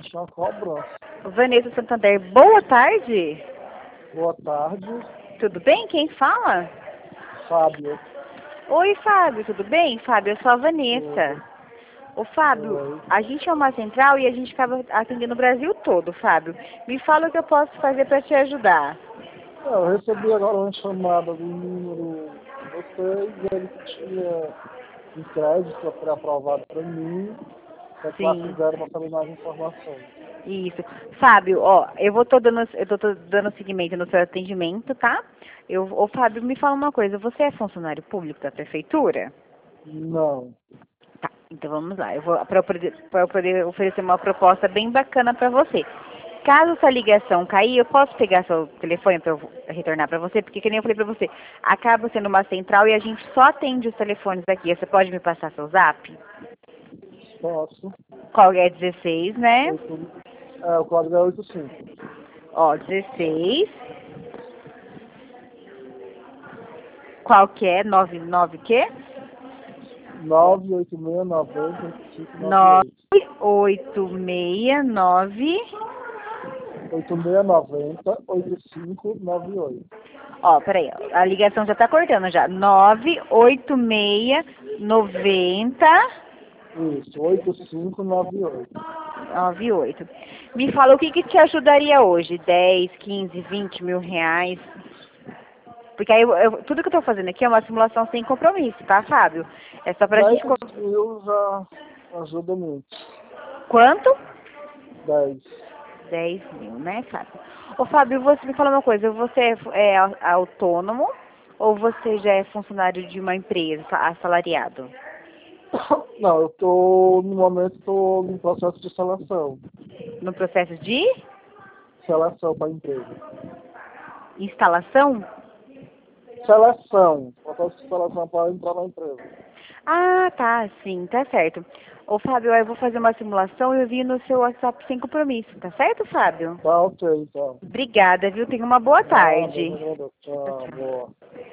tinha uma cobrança. Vanessa Santander, boa tarde. Boa tarde, Tudo bem? Quem fala? Fábio. Oi, Fábio, tudo bem? Fábio, eu sou a Vanessa. Tudo. Ô, Fábio, Oi. a gente é uma central e a gente acaba atendendo o Brasil todo, Fábio. Me fala o que eu posso fazer para te ajudar. Eu recebi agora uma chamada do número de vocês, ele que tinha um crédito pré-aprovado para mim, só que lá Sim, fizeram para saber mais informações. isso. Fábio, ó, eu tô dando seguimento no seu atendimento, tá? Ô, Fábio, me fala uma coisa, você é funcionário público da prefeitura? Não, Tá, então vamos lá. Para eu poder oferecer uma proposta bem bacana para você. Caso sua ligação cair, eu posso pegar seu telefone para eu retornar para você? Porque, que nem eu falei para você, acaba sendo uma central e a gente só atende os telefones aqui. Você pode me passar seu zap? posso. Qual é 16, né? O código é 85. Ó, 16. Qual que é? 99 quê? 986908598. 9869. 86908598. Ó, peraí, ó, a ligação já tá cortando já. 98690. Isso, 8598. 98. Me fala o que que te ajudaria hoje? 10, 15, 20 mil reais? Porque aí tudo que eu tô fazendo aqui é uma simulação sem compromisso, tá, Fábio? É só pra gente... 10 mil já ajuda muito. Quanto? 10. 10 mil, né, Fábio? Ô, Fábio, você me fala uma coisa. Você é autônomo ou você já é funcionário de uma empresa, assalariado? Não, no momento, estou no processo de seleção. No processo de Seleção para a empresa. instalação? Seleção. Processo de seleção para entrar na empresa. Ah, tá, sim, tá certo. Ô, Fábio, eu vou fazer uma simulação e eu vi no seu WhatsApp sem compromisso, tá certo, Fábio? Tá ok, então. Obrigada, viu? Tenha uma boa Ah, tarde. beleza, Tchau, tchau, tchau. boa.